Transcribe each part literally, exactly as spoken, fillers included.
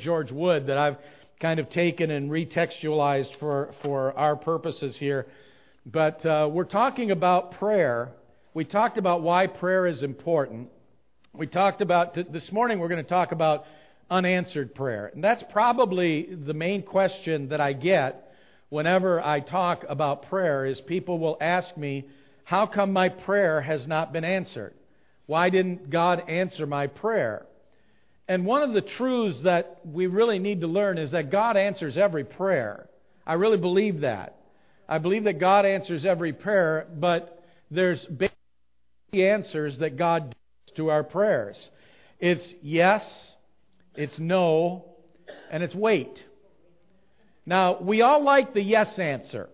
George Wood that I've kind of taken and retextualized for, for our purposes here. But uh, we're talking about prayer. We talked about why prayer is important. We talked about, this morning we're going to talk about unanswered prayer. And that's probably the main question that I get whenever I talk about prayer is people will ask me, how come my prayer has not been answered? Why didn't God answer my prayer? And one of the truths that we really need to learn is that God answers every prayer. I really believe that. I believe that God answers every prayer, but there's basic answers that God gives to our prayers. It's yes, it's no, and it's wait. Now, we all like the yes answer.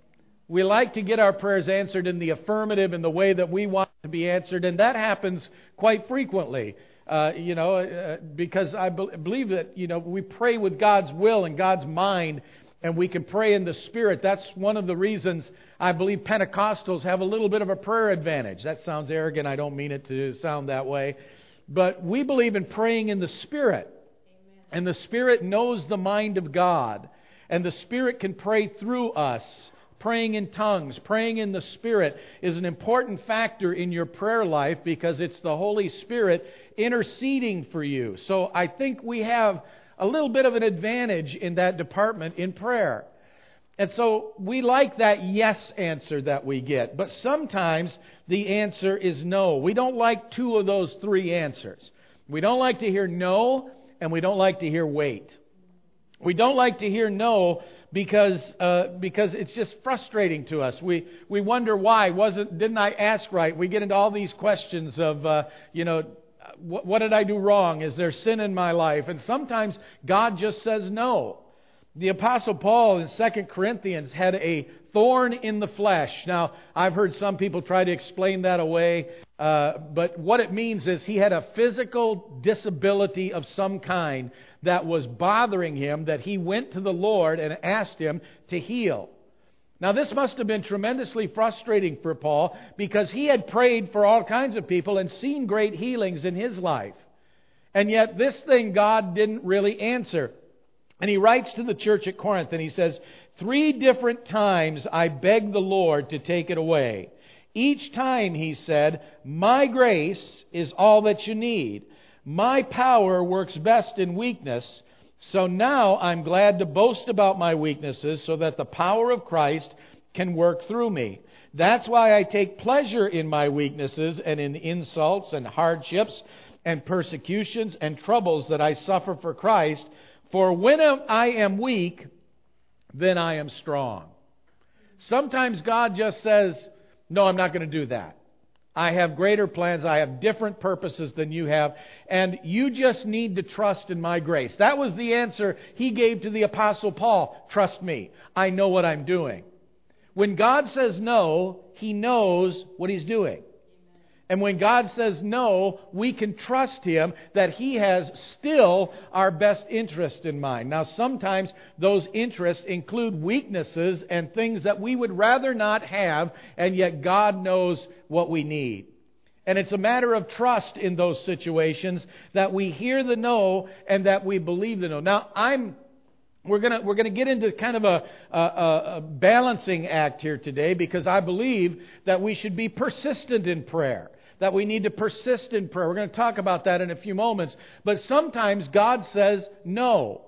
We like to get our prayers answered in the affirmative in the way that we want to be answered, and that happens quite frequently. Uh, you know, uh, because I be- believe that, you know, we pray with God's will and God's mind, and we can pray in the Spirit. That's one of the reasons I believe Pentecostals have a little bit of a prayer advantage. That sounds arrogant. I don't mean it to sound that way. But we believe in praying in the Spirit. Amen. And the Spirit knows the mind of God. And the Spirit can pray through us. Praying in tongues, praying in the Spirit is an important factor in your prayer life because it's the Holy Spirit interceding for you. So I think we have a little bit of an advantage in that department in prayer. And so we like that yes answer that we get. But sometimes the answer is no. We don't like two of those three answers. We don't like to hear no, and we don't like to hear wait. We don't like to hear no because uh, because it's just frustrating to us. We we wonder why. Wasn't didn't I ask right? We get into all these questions of uh, you know what, what did I do wrong? Is there sin in my life? And sometimes God just says no. The Apostle Paul in Second Corinthians had a thorn in the flesh. Now I've heard some people try to explain that away, uh, but what it means is he had a physical disability of some kind that was bothering him, that he went to the Lord and asked Him to heal. Now this must have been tremendously frustrating for Paul because he had prayed for all kinds of people and seen great healings in his life. And yet this thing God didn't really answer. And he writes to the church at Corinth and he says, three different times I begged the Lord to take it away. Each time he said, my grace is all that you need. My power works best in weakness, so now I'm glad to boast about my weaknesses so that the power of Christ can work through me. That's why I take pleasure in my weaknesses and in insults and hardships and persecutions and troubles that I suffer for Christ. For when I am weak, then I am strong. Sometimes God just says, no, I'm not going to do that. I have greater plans. I have different purposes than you have. And you just need to trust in my grace. That was the answer he gave to the Apostle Paul. Trust me. I know what I'm doing. When God says no, He knows what He's doing. And when God says no, we can trust Him that He has still our best interest in mind. Now, sometimes those interests include weaknesses and things that we would rather not have, and yet God knows what we need. And it's a matter of trust in those situations that we hear the no and that we believe the no. Now, I'm We're gonna we're gonna get into kind of a, a, a balancing act here today because I believe that we should be persistent in prayer. That we need to persist in prayer. We're going to talk about that in a few moments. But sometimes God says no.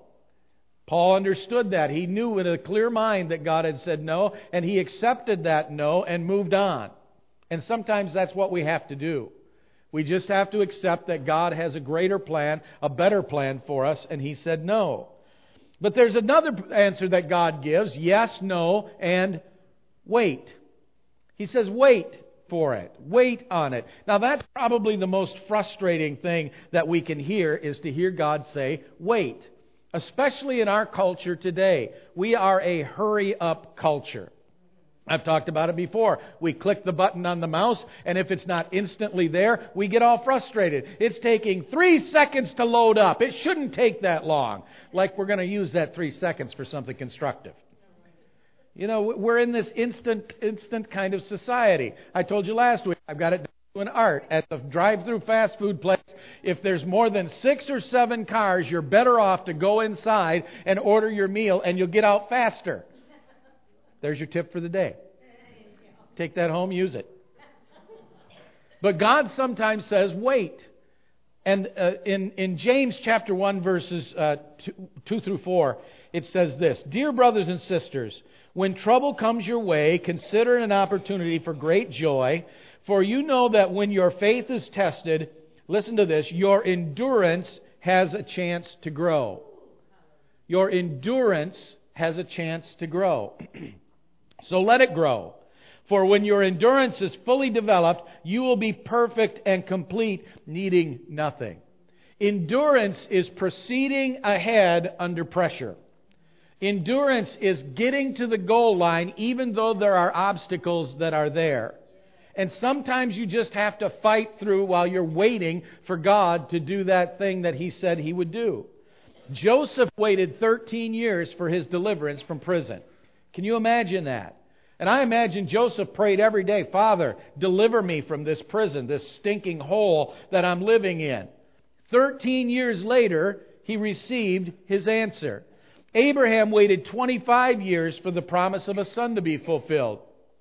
Paul understood that. He knew with a clear mind that God had said no, and he accepted that no and moved on. And sometimes that's what we have to do. We just have to accept that God has a greater plan, a better plan for us, and He said no. But there's another answer that God gives, yes, no, and wait. He says wait for it. Wait on it. Now that's probably the most frustrating thing that we can hear is to hear God say, wait. Especially in our culture today. We are a hurry-up culture. I've talked about it before. We click the button on the mouse, and if it's not instantly there, we get all frustrated. It's taking three seconds to load up. It shouldn't take that long. Like we're going to use that three seconds for something constructive. You know, we're in this instant, instant kind of society. I told you last week, I've got it an art at the drive-through fast food place. If there's more than six or seven cars, you're better off to go inside and order your meal, and you'll get out faster. There's your tip for the day. Take that home, use it. But God sometimes says, wait. And uh, in, in James chapter one, verses uh, two, two through four, it says this: Dear brothers and sisters, when trouble comes your way, consider it an opportunity for great joy. For you know that when your faith is tested, listen to this, your endurance has a chance to grow. Your endurance has a chance to grow. So let it grow. For when your endurance is fully developed, you will be perfect and complete, needing nothing. Endurance is proceeding ahead under pressure. Endurance is getting to the goal line even though there are obstacles that are there. And sometimes you just have to fight through while you're waiting for God to do that thing that He said He would do. Joseph waited thirteen years for his deliverance from prison. Can you imagine that? And I imagine Joseph prayed every day, Father, deliver me from this prison, this stinking hole that I'm living in. Thirteen years later, he received his answer. Abraham waited twenty-five years for the promise of a son to be fulfilled.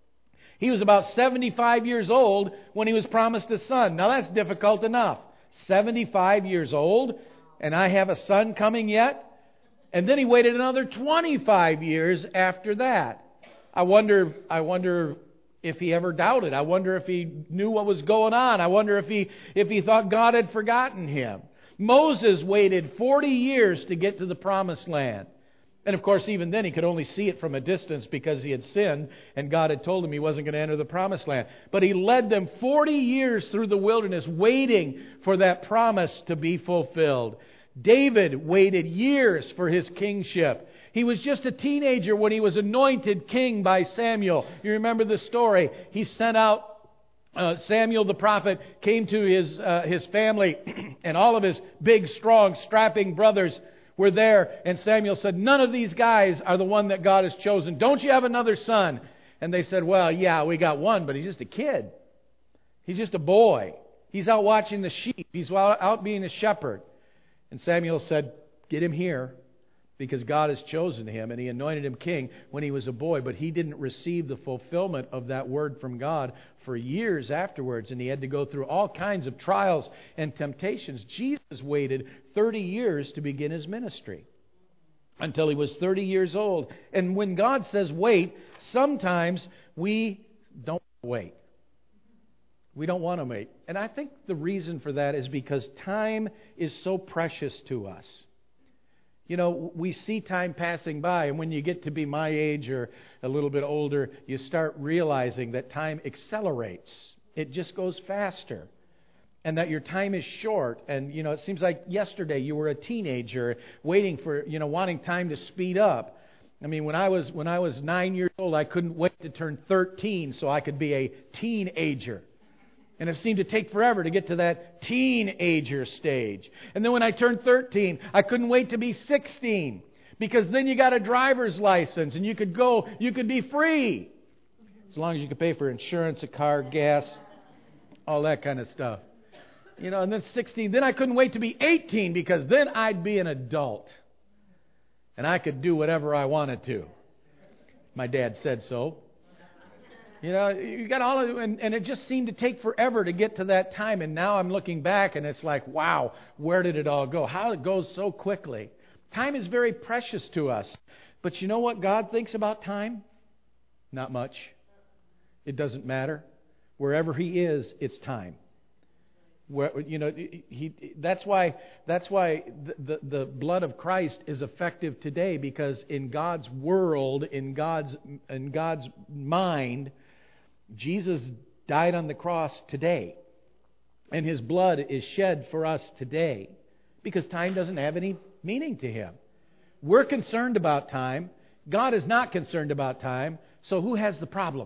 He was about seventy-five years old when he was promised a son. Now that's difficult enough. seventy-five years old, and I have a son coming yet? And then he waited another twenty-five years after that. I wonder, I wonder if he ever doubted. I wonder if he knew what was going on. I wonder if he, if he thought God had forgotten him. Moses waited forty years to get to the promised land. And of course, even then, he could only see it from a distance because he had sinned and God had told him he wasn't going to enter the promised land. But he led them forty years through the wilderness waiting for that promise to be fulfilled. David waited years for his kingship. He was just a teenager when he was anointed king by Samuel. You remember the story. He sent out uh, Samuel the prophet, came to his, uh, his family, and all of his big, strong, strapping brothers were there. And Samuel said, none of these guys are the one that God has chosen. Don't you have another son? And they said, well, yeah, we got one, but he's just a kid. He's just a boy. He's out watching the sheep. He's out being a shepherd. And Samuel said, get him here, because God has chosen him, and He anointed him king when he was a boy. But he didn't receive the fulfillment of that word from God for years afterwards, and he had to go through all kinds of trials and temptations. Jesus waited thirty years to begin His ministry, until He was thirty years old. And when God says wait, sometimes we don't wait. We don't want to wait. And I think the reason for that is because time is so precious to us. You know, we see time passing by, and when you get to be my age or a little bit older, you start realizing that time accelerates. It just goes faster. And that your time is short. And, you know, it seems like yesterday you were a teenager waiting for, you know, wanting time to speed up. I mean, when I was when I was nine years old, I couldn't wait to turn thirteen so I could be a teenager. And it seemed to take forever to get to that teenager stage. And then when I turned thirteen, I couldn't wait to be sixteen. Because then you got a driver's license and you could go, you could be free. As long as you could pay for insurance, a car, gas, all that kind of stuff. You know, and then sixteen, then I couldn't wait to be eighteen because then I'd be an adult. And I could do whatever I wanted to. My dad said so. You know, you got all of, and, and it just seemed to take forever to get to that time. And now I'm looking back and it's like, wow, where did it all go? How it goes so quickly. Time is very precious to us. But you know what God thinks about time? Not much. It doesn't matter. Wherever He is, it's time. Where, you know, he, that's why that's why the, the, the blood of Christ is effective today, because in God's world, in God's in God's mind, Jesus died on the cross today. And His blood is shed for us today. Because time doesn't have any meaning to Him. We're concerned about time. God is not concerned about time. So who has the problem?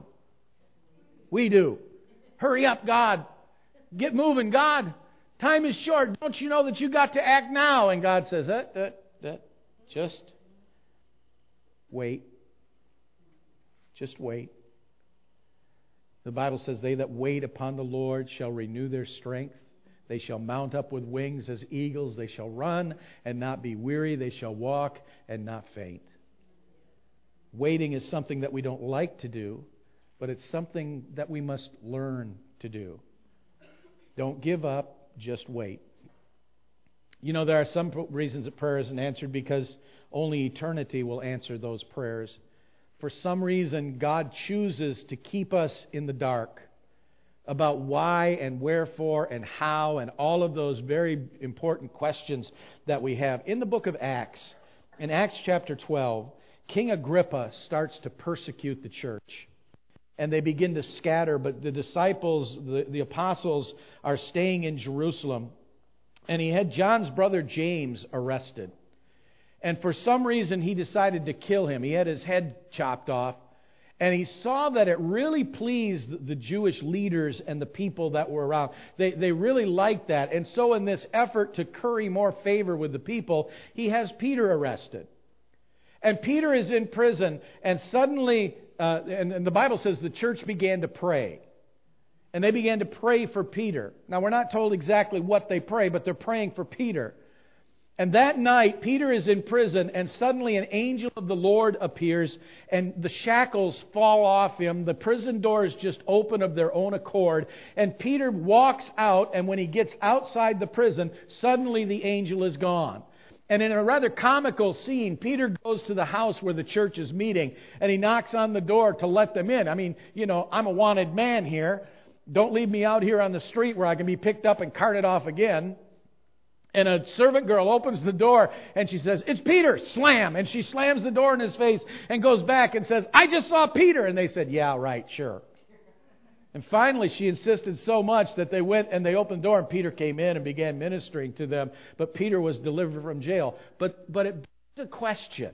We do. Hurry up, God. Get moving, God. Time is short. Don't you know that you got to act now? And God says, that, that, that, just wait. Just wait. The Bible says, they that wait upon the Lord shall renew their strength. They shall mount up with wings as eagles. They shall run and not be weary. They shall walk and not faint. Waiting is something that we don't like to do, but it's something that we must learn to do. Don't give up, just wait. You know, there are some reasons that prayer isn't answered because only eternity will answer those prayers. For some reason, God chooses to keep us in the dark about why and wherefore and how and all of those very important questions that we have. In the book of Acts, in Acts chapter twelve, King Agrippa starts to persecute the church. And they begin to scatter, but the disciples, the, the apostles, are staying in Jerusalem. And he had John's brother James arrested. And for some reason, he decided to kill him. He had his head chopped off. And he saw that it really pleased the Jewish leaders and the people that were around. They, they really liked that. And so in this effort to curry more favor with the people, he has Peter arrested. And Peter is in prison, and suddenly, uh, and, and the Bible says the church began to pray. And they began to pray for Peter. Now, we're not told exactly what they pray, but they're praying for Peter. And that night, Peter is in prison, and suddenly an angel of the Lord appears, and the shackles fall off him. The prison doors just open of their own accord, and Peter walks out, and when he gets outside the prison, suddenly the angel is gone. And in a rather comical scene, Peter goes to the house where the church is meeting, and he knocks on the door to let them in. I mean, you know, I'm a wanted man here. Don't leave me out here on the street where I can be picked up and carted off again. And a servant girl opens the door and she says, "It's Peter!" Slam! And she slams the door in his face and goes back and says, "I just saw Peter!" And they said, "Yeah, right, sure." And finally she insisted so much that they went and they opened the door, and Peter came in and began ministering to them. But Peter was delivered from jail. But, but it begs a question.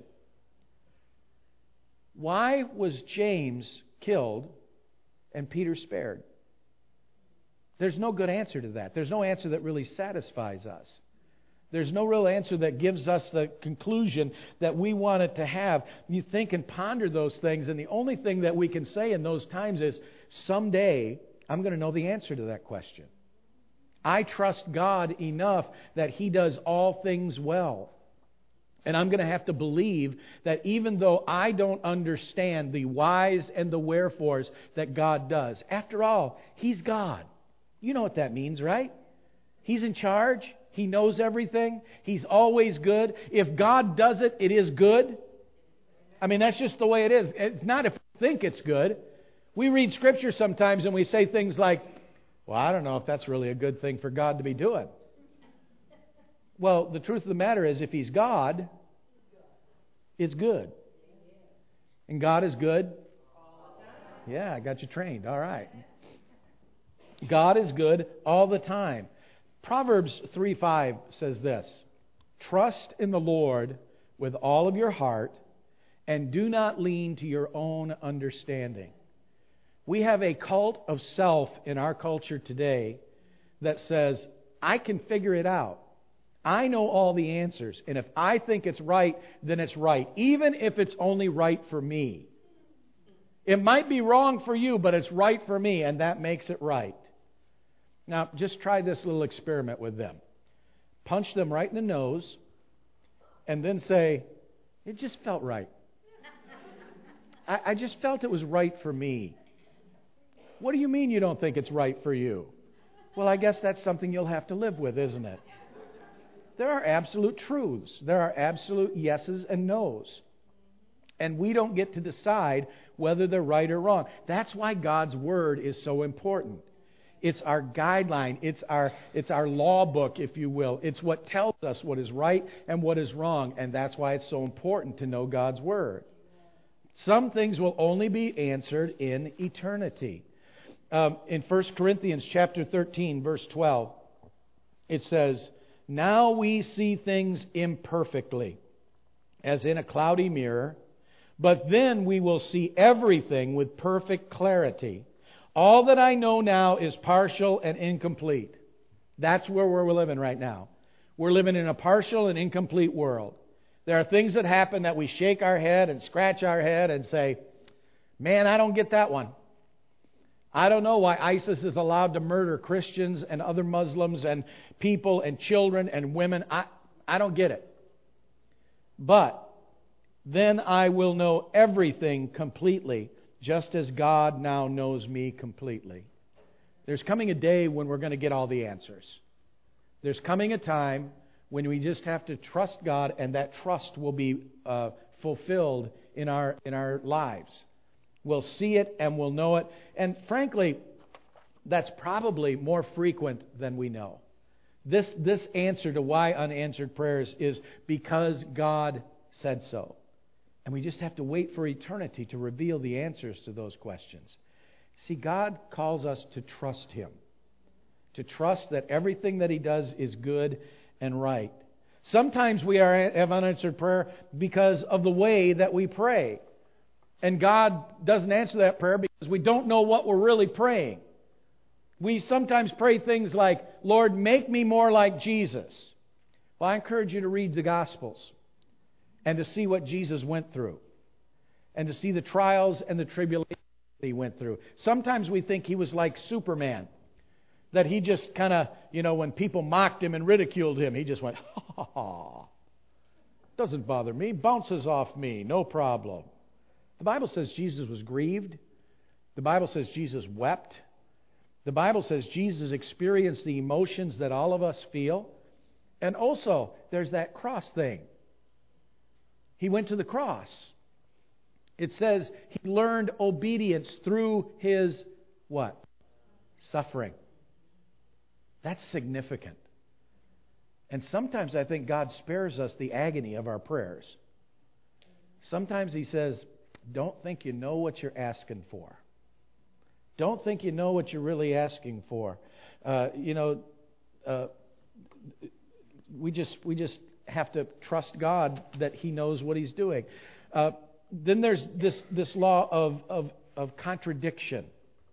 Why was James killed and Peter spared? There's no good answer to that. There's no answer that really satisfies us. There's no real answer that gives us the conclusion that we want it to have. You think and ponder those things, and the only thing that we can say in those times is, someday I'm going to know the answer to that question. I trust God enough that He does all things well. And I'm going to have to believe that even though I don't understand the whys and the wherefores, that God does. After all, He's God. You know what that means, right? He's in charge. He knows everything. He's always good. If God does it, it is good. I mean, that's just the way it is. It's not if we think it's good. We read Scripture sometimes and we say things like, well, I don't know if that's really a good thing for God to be doing. Well, the truth of the matter is, if He's God, it's good. And God is good? Yeah, I got you trained. All right. God is good all the time. Proverbs three five says this: "Trust in the Lord with all of your heart, and do not lean to your own understanding." We have a cult of self in our culture today that says, I can figure it out. I know all the answers. And if I think it's right, then it's right. Even if it's only right for me. It might be wrong for you, but it's right for me, and that makes it right. Now, just try this little experiment with them. Punch them right in the nose, and then say, "It just felt right. I, I just felt it was right for me." What do you mean you don't think it's right for you? Well, I guess that's something you'll have to live with, isn't it? There are absolute truths. There are absolute yeses and nos. And we don't get to decide whether they're right or wrong. That's why God's Word is so important. It's our guideline. It's our, it's our law book, if you will. It's what tells us what is right and what is wrong. And that's why it's so important to know God's Word. Some things will only be answered in eternity. Um, in First Corinthians chapter thirteen, verse twelve, it says, "Now we see things imperfectly, as in a cloudy mirror, but then we will see everything with perfect clarity. All that I know now is partial and incomplete." That's where we're living right now. We're living in a partial and incomplete world. There are things that happen that we shake our head and scratch our head and say, "Man, I don't get that one. I don't know why ISIS is allowed to murder Christians and other Muslims and people and children and women. I, I don't get it. But then I will know everything completely, just as God now knows me completely. There's coming a day when we're going to get all the answers. There's coming a time when we just have to trust God, and that trust will be uh, fulfilled in our in our lives. We'll see it and we'll know it. And frankly, that's probably more frequent than we know. This this answer to why unanswered prayers is because God said so. And we just have to wait for eternity to reveal the answers to those questions. See, God calls us to trust Him. To trust that everything that He does is good and right. Sometimes we are, have unanswered prayer because of the way that we pray. And God doesn't answer that prayer because we don't know what we're really praying. We sometimes pray things like, Lord, make me more like Jesus. Well, I encourage you to read the Gospels and to see what Jesus went through and to see the trials and the tribulations that He went through. Sometimes we think He was like Superman, that He just kind of, you know, when people mocked Him and ridiculed Him, He just went, ha ha ha, doesn't bother me, bounces off me, no problem. The Bible says Jesus was grieved. The Bible says Jesus wept. The Bible says Jesus experienced the emotions that all of us feel. And also, there's that cross thing. He went to the cross. It says He learned obedience through His what? Suffering. That's significant. And sometimes I think God spares us the agony of our prayers. Sometimes He says, don't think you know what you're asking for. Don't think you know what you're really asking for. Uh, you know, uh, we just we just have to trust God that He knows what He's doing. Uh, then there's this this law of of, of contradiction.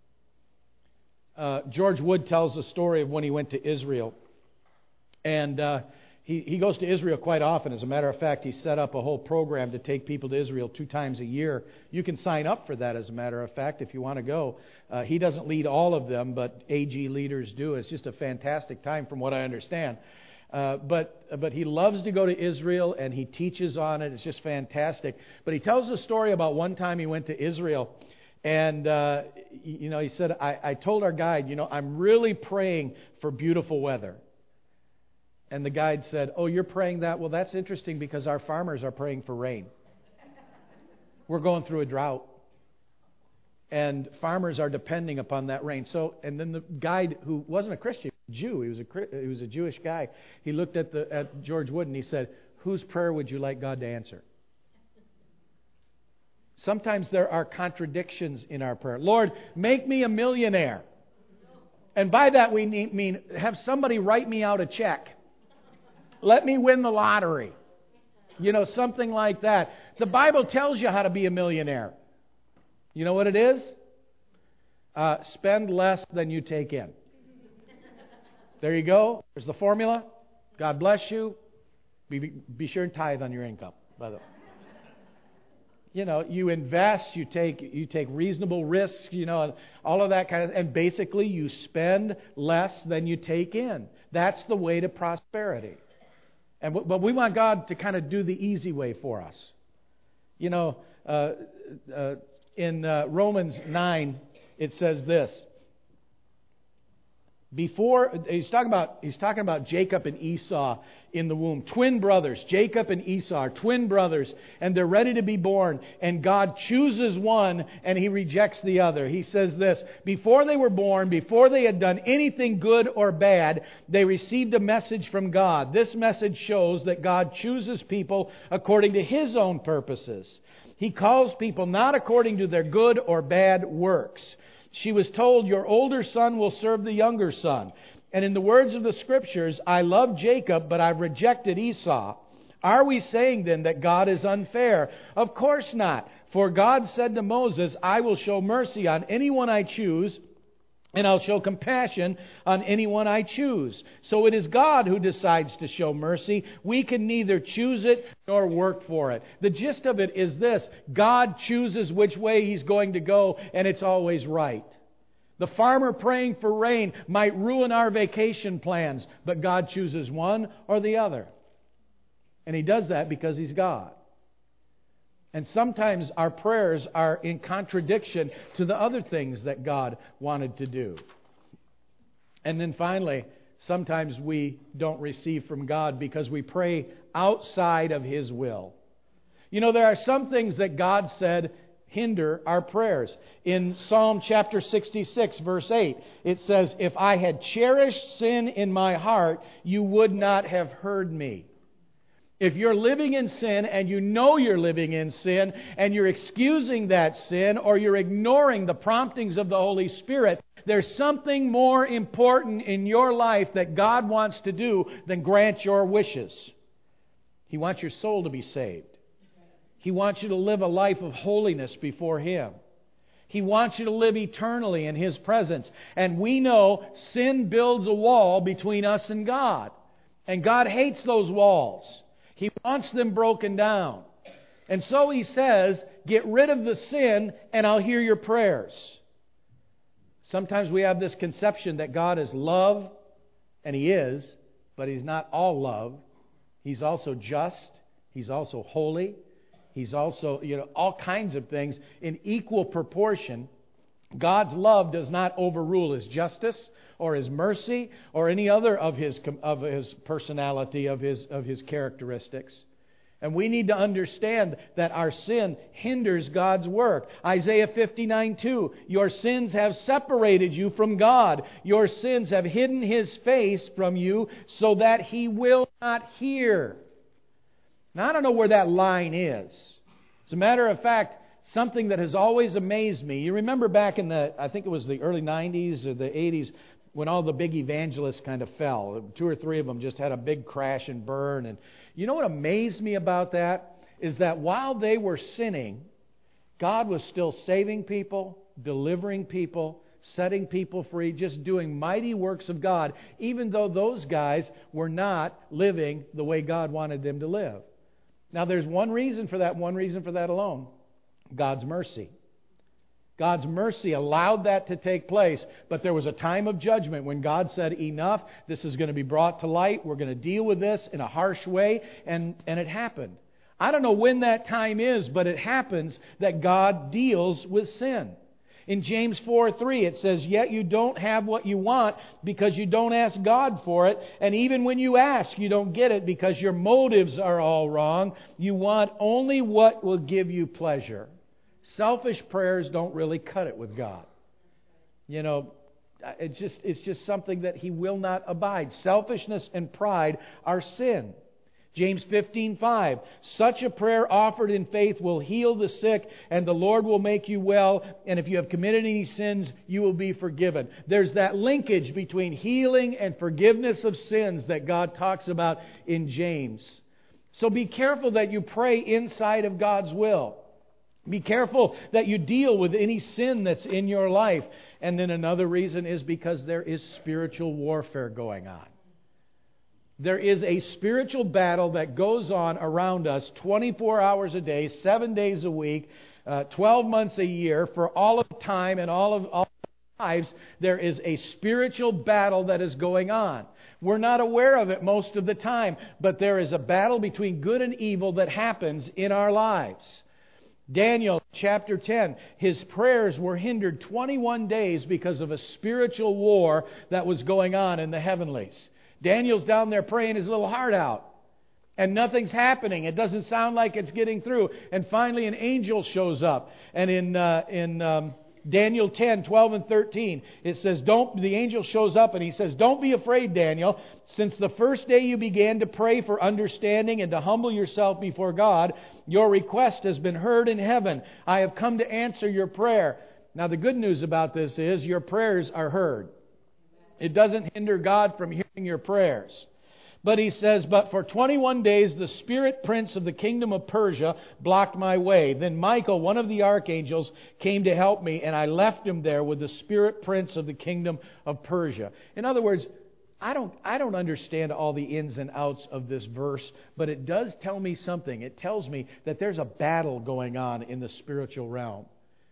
Uh, George Wood tells the story of when he went to Israel, and uh, he he goes to Israel quite often. As a matter of fact, he set up a whole program to take people to Israel two times a year. You can sign up for that, as a matter of fact, if you want to go. Uh, he doesn't lead all of them, but A G leaders do. It's just a fantastic time, from what I understand. Uh, but but he loves to go to Israel, and he teaches on it. It's just fantastic. But he tells a story about one time he went to Israel, and uh, you know he said, I, I told our guide, you know, I'm really praying for beautiful weather. And the guide said, oh, you're praying that? Well, that's interesting because our farmers are praying for rain. We're going through a drought. And farmers are depending upon that rain. So, and then the guide, who wasn't a Christian, a Jew, he was a he was a Jewish guy. He looked at the at George Wood and he said, "Whose prayer would you like God to answer?" Sometimes there are contradictions in our prayer. Lord, make me a millionaire. And by that we mean have somebody write me out a check. Let me win the lottery. You know, something like that. The Bible tells you how to be a millionaire. You know what it is? Uh, spend less than you take in. There you go. There's the formula. God bless you. Be, be sure and tithe on your income, by the way. You know, you invest, you take you take reasonable risks, you know, all of that kind of, and basically you spend less than you take in. That's the way to prosperity. And but we want God to kind of do the easy way for us. You know, uh, uh, in uh, Romans nine, it says this. Before he's talking about he's talking about Jacob and Esau in the womb, twin brothers. Jacob and Esau are twin brothers, and they're ready to be born. And God chooses one, and He rejects the other. He says this: before they were born, before they had done anything good or bad, they received a message from God. This message shows that God chooses people according to His own purposes. He calls people not according to their good or bad works. She was told, your older son will serve the younger son. And in the words of the Scriptures, I love Jacob, but I've rejected Esau. Are we saying then that God is unfair? Of course not. For God said to Moses, I will show mercy on anyone I choose, and I'll show compassion on anyone I choose. So it is God who decides to show mercy. We can neither choose it nor work for it. The gist of it is this: God chooses which way He's going to go, and it's always right. The farmer praying for rain might ruin our vacation plans, but God chooses one or the other. And He does that because He's God. And sometimes our prayers are in contradiction to the other things that God wanted to do. And then finally, sometimes we don't receive from God because we pray outside of His will. You know, there are some things that God said hinder our prayers. In Psalm chapter sixty-six, verse eight, it says, "If I had cherished sin in my heart, you would not have heard me." If you're living in sin and you know you're living in sin and you're excusing that sin or you're ignoring the promptings of the Holy Spirit, there's something more important in your life that God wants to do than grant your wishes. He wants your soul to be saved. He wants you to live a life of holiness before Him. He wants you to live eternally in His presence. And we know sin builds a wall between us and God. And God hates those walls. He wants them broken down. And so He says, get rid of the sin and I'll hear your prayers. Sometimes we have this conception that God is love, and He is, but He's not all love. He's also just. He's also holy. He's also, you know, all kinds of things in equal proportion. God's love does not overrule His justice or His mercy or any other of His of His personality, of His of His characteristics. And we need to understand that our sin hinders God's work. Isaiah fifty-nine two, your sins have separated you from God. Your sins have hidden His face from you so that He will not hear. Now, I don't know where that line is. As a matter of fact, something that has always amazed me. You remember back in the, I think it was the early nineties or the eighties, when all the big evangelists kind of fell. Two or three of them just had a big crash and burn. And you know what amazed me about that? Is that while they were sinning, God was still saving people, delivering people, setting people free, just doing mighty works of God, even though those guys were not living the way God wanted them to live. Now, there's one reason for that, one reason for that alone. God's mercy. God's mercy allowed that to take place, but there was a time of judgment when God said, enough, this is going to be brought to light, we're going to deal with this in a harsh way, and, and it happened. I don't know when that time is, but it happens that God deals with sin. In James four three, it says, yet you don't have what you want because you don't ask God for it. And even when you ask, you don't get it because your motives are all wrong. You want only what will give you pleasure. Selfish prayers don't really cut it with God. You know, it's just, it's just something that He will not abide. Selfishness and pride are sin. James fifteen five, such a prayer offered in faith will heal the sick, and the Lord will make you well, and if you have committed any sins, you will be forgiven. There's that linkage between healing and forgiveness of sins that God talks about in James. So be careful that you pray inside of God's will. Be careful that you deal with any sin that's in your life. And then another reason is because there is spiritual warfare going on. There is a spiritual battle that goes on around us twenty-four hours a day, seven days a week, uh, twelve months a year, for all of time and all of all lives. There is a spiritual battle that is going on. We're not aware of it most of the time, but there is a battle between good and evil that happens in our lives. Daniel chapter ten, his prayers were hindered twenty-one days because of a spiritual war that was going on in the heavenlies. Daniel's down there praying his little heart out, and nothing's happening. It doesn't sound like it's getting through. And finally an angel shows up. And in uh, in um, Daniel ten, twelve and thirteen, it says, "Don't." The angel shows up and he says, "Don't be afraid, Daniel. Since the first day you began to pray for understanding and to humble yourself before God, your request has been heard in heaven. I have come to answer your prayer." Now the good news about this is your prayers are heard. It doesn't hinder God from hearing your prayers. But he says, "But for twenty-one days the spirit prince of the kingdom of Persia blocked my way. Then Michael, one of the archangels, came to help me, and I left him there with the spirit prince of the kingdom of Persia." In other words, I don't, I don't understand all the ins and outs of this verse, but it does tell me something. It tells me that there's a battle going on in the spiritual realm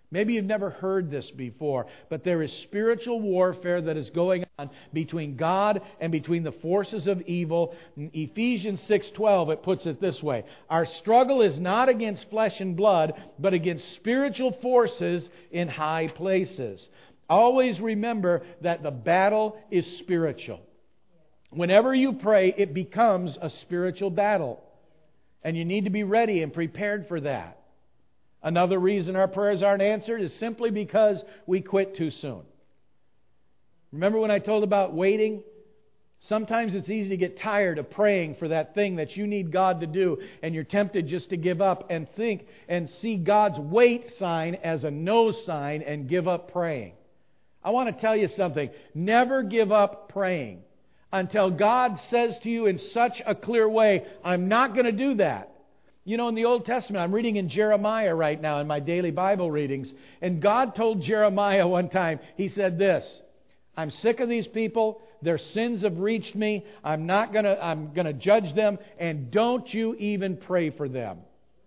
Maybe you've never heard this before, but there is spiritual warfare that is going on between God and between the forces of evil. In Ephesians six twelve, it puts it this way: our struggle is not against flesh and blood, but against spiritual forces in high places. Always remember that the battle is spiritual. Whenever you pray, it becomes a spiritual battle. And you need to be ready and prepared for that. Another reason our prayers aren't answered is simply because we quit too soon. Remember when I told about waiting? Sometimes it's easy to get tired of praying for that thing that you need God to do, and you're tempted just to give up and think and see God's wait sign as a no sign and give up praying. I want to tell you something. Never give up praying until God says to you in such a clear way, I'm not going to do that. You know, in the Old Testament, I'm reading in Jeremiah right now in my daily Bible readings, and God told Jeremiah one time, He said this: I'm sick of these people. Their sins have reached me. I'm not going to, I'm going to judge them, and don't you even pray for them.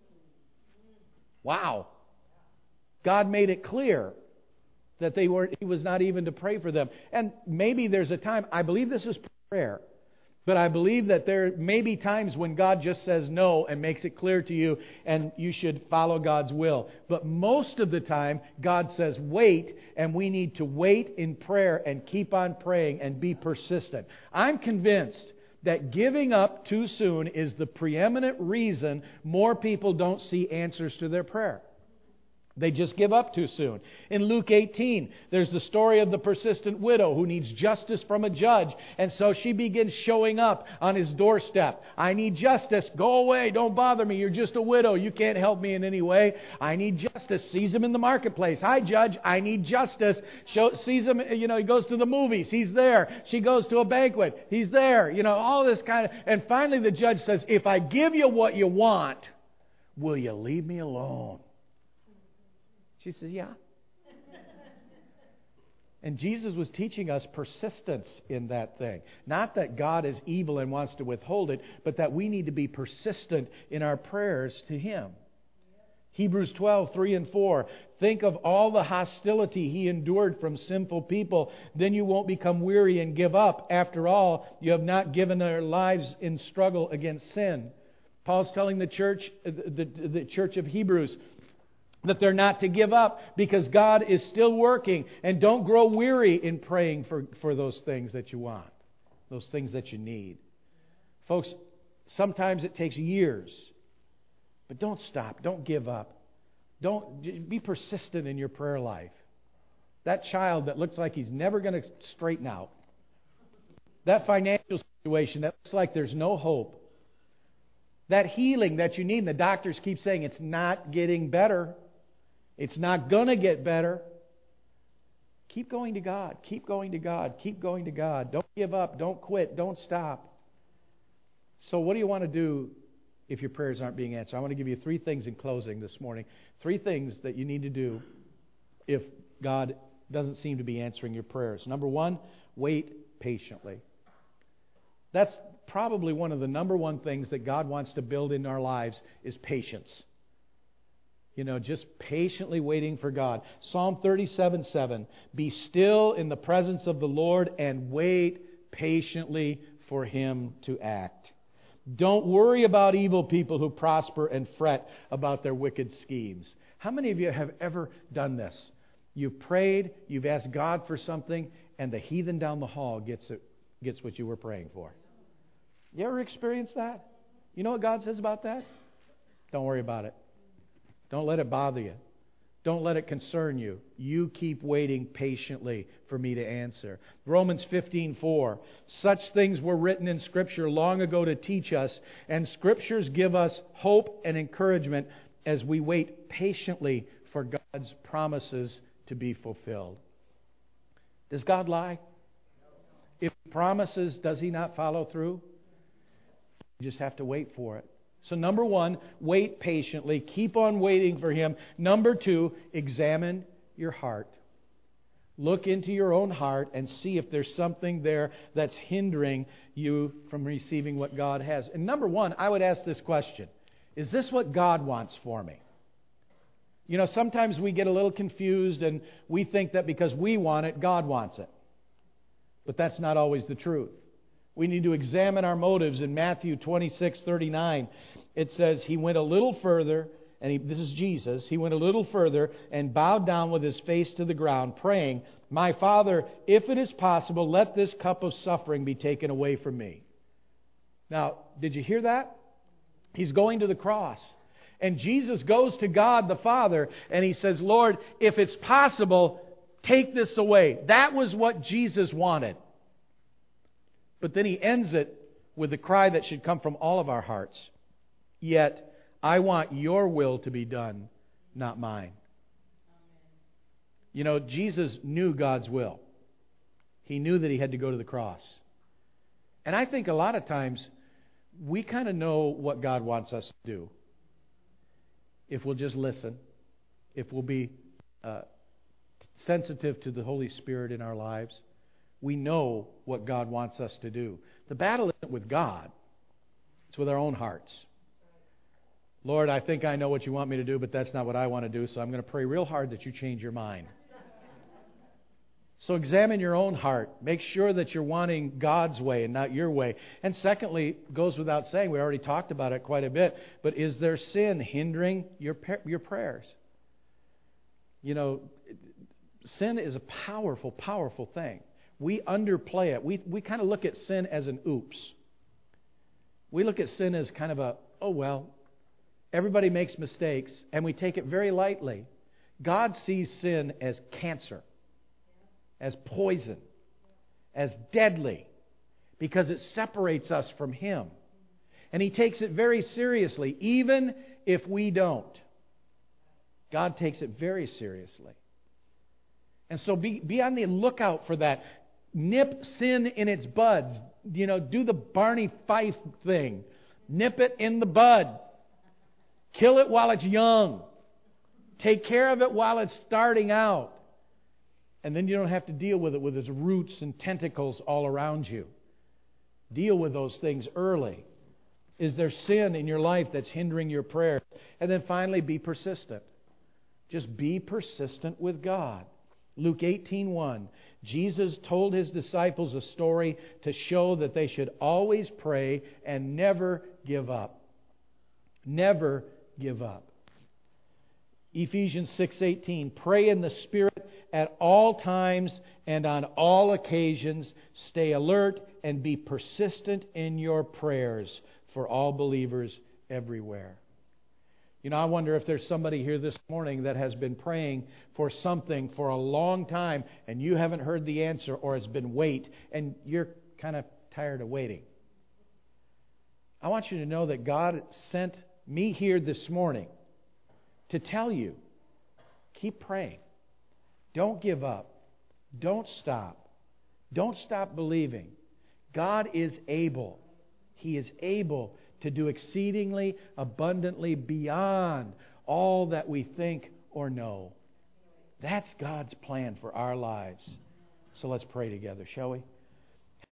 Wow. God made it clear that they weren't, He was not even to pray for them. And maybe there's a time, I believe this is prayer, but I believe that there may be times when God just says no and makes it clear to you, and you should follow God's will. But most of the time, God says wait, and we need to wait in prayer and keep on praying and be persistent. I'm convinced that giving up too soon is the preeminent reason more people don't see answers to their prayer. They just give up too soon. In Luke eighteen, there's the story of the persistent widow who needs justice from a judge. And so she begins showing up on his doorstep. I need justice. Go away. Don't bother me. You're just a widow. You can't help me in any way. I need justice. Sees him in the marketplace. Hi, judge. I need justice. Show, sees him, you know, he goes to the movies. He's there. She goes to a banquet. He's there. You know, all this kind of... And finally the judge says, if I give you what you want, will you leave me alone? She says, yeah. And Jesus was teaching us persistence in that thing. Not that God is evil and wants to withhold it, but that we need to be persistent in our prayers to Him. Hebrews twelve, three and four. Think of all the hostility He endured from sinful people. Then you won't become weary and give up. After all, you have not given their lives in struggle against sin. Paul's telling the church, the, the, the church of Hebrews, that they're not to give up because God is still working. And don't grow weary in praying for, for those things that you want, those things that you need. Folks, sometimes it takes years, but don't stop. Don't give up. Don't be persistent in your prayer life. That child that looks like he's never going to straighten out. That financial situation that looks like there's no hope. That healing that you need, and the doctors keep saying it's not getting better. It's not going to get better. Keep going to God. Keep going to God. Keep going to God. Don't give up. Don't quit. Don't stop. So what do you want to do if your prayers aren't being answered? I want to give you three things in closing this morning. Three things that you need to do if God doesn't seem to be answering your prayers. Number one, wait patiently. That's probably one of the number one things that God wants to build in our lives is patience. You know, just patiently waiting for God. Psalm thirty-seven seven. Be still in the presence of the Lord and wait patiently for Him to act. Don't worry about evil people who prosper and fret about their wicked schemes. How many of you have ever done this? You've prayed, you've asked God for something, and the heathen down the hall gets it, gets what you were praying for. You ever experienced that? You know what God says about that? Don't worry about it. Don't let it bother you. Don't let it concern you. You keep waiting patiently for me to answer. Romans fifteen four. Such things were written in Scripture long ago to teach us, and Scriptures give us hope and encouragement as we wait patiently for God's promises to be fulfilled. Does God lie? If He promises, does He not follow through? You just have to wait for it. So number one, wait patiently. Keep on waiting for Him. Number two, examine your heart. Look into your own heart and see if there's something there that's hindering you from receiving what God has. And number one, I would ask this question. Is this what God wants for me? You know, sometimes we get a little confused and we think that because we want it, God wants it. But that's not always the truth. We need to examine our motives. In Matthew twenty-six thirty-nine, it says, He went a little further, and he, this is Jesus, He went a little further and bowed down with His face to the ground, praying, My Father, if it is possible, let this cup of suffering be taken away from me. Now, did you hear that? He's going to the cross. And Jesus goes to God the Father and He says, Lord, if it's possible, take this away. That was what Jesus wanted. But then He ends it with the cry that should come from all of our hearts. Yet, I want your will to be done, not mine. You know, Jesus knew God's will. He knew that He had to go to the cross. And I think a lot of times we kind of know what God wants us to do. If we'll just listen, if we'll be uh, sensitive to the Holy Spirit in our lives, we know what God wants us to do. The battle isn't with God. It's with our own hearts. Lord, I think I know what you want me to do, but that's not what I want to do, so I'm going to pray real hard that you change your mind. So examine your own heart. Make sure that you're wanting God's way and not your way. And secondly, goes without saying, we already talked about it quite a bit, but is there sin hindering your your prayers? You know, sin is a powerful, powerful thing. We underplay it. We we kind of look at sin as an oops. We look at sin as kind of a, oh well, everybody makes mistakes, and we take it very lightly. God sees sin as cancer, as poison, as deadly, because it separates us from Him. And He takes it very seriously, even if we don't. God takes it very seriously. And so be, be on the lookout for that. Nip sin in its buds. You know, do the Barney Fife thing. Nip it in the bud. Kill it while it's young. Take care of it while it's starting out. And then you don't have to deal with it with its roots and tentacles all around you. Deal with those things early. Is there sin in your life that's hindering your prayer? And then finally, be persistent. Just be persistent with God. Luke eighteen one. Jesus told His disciples a story to show that they should always pray and never give up. Never give up. Ephesians six eighteen. Pray in the Spirit at all times and on all occasions. Stay alert and be persistent in your prayers for all believers everywhere. You know, I wonder if there's somebody here this morning that has been praying for something for a long time and you haven't heard the answer, or it's been wait and you're kind of tired of waiting. I want you to know that God sent me here this morning to tell you, keep praying. Don't give up. Don't stop. Don't stop believing. God is able. He is able to do exceedingly abundantly beyond all that we think or know. That's God's plan for our lives. So let's pray together, shall we?